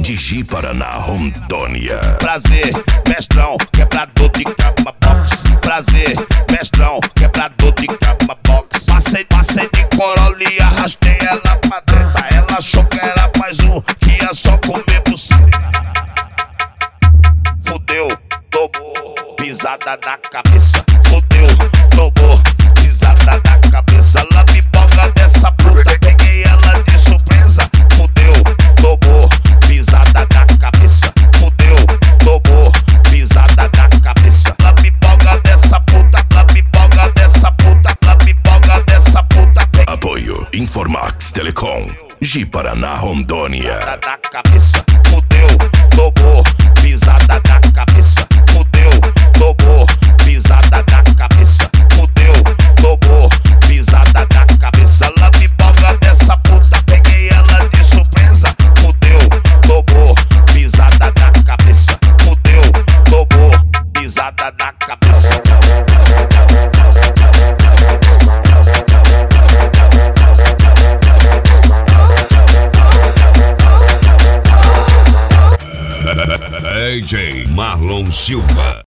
de Ji-Paraná, Rondônia. Prazer, mestrão, quebrador de cama box. Prazer, mestrão, quebrador de cama box. Passei de Corolla e arrastei ela pra treta. Ela achou que era mais um, que ia só comer buceta. Fudeu, tomou, pisada na cabeça. Fudeu, tomou, pisada na cabeça. Ela me boga dessa puta, peguei ela de surpresa. Fudeu, tomou, pisada na cabeça. Fudeu, tomou, pisada na cabeça. Ela me boga dessa puta, ela me boga dessa puta, ela me boga dessa puta. Apoio Informax Telecom, Ji-Paraná, Rondônia. Na cabeça, fudeu, tomou, pisada na cabeça. Fudeu, tomou, pisada na cabeça. Fudeu, tomou, pisada na cabeça. Ela me boga dessa puta, peguei ela de surpresa. Fudeu, tomou, pisada na cabeça. Fudeu, tomou, pisada na cabeça. DJ Marlon Silva.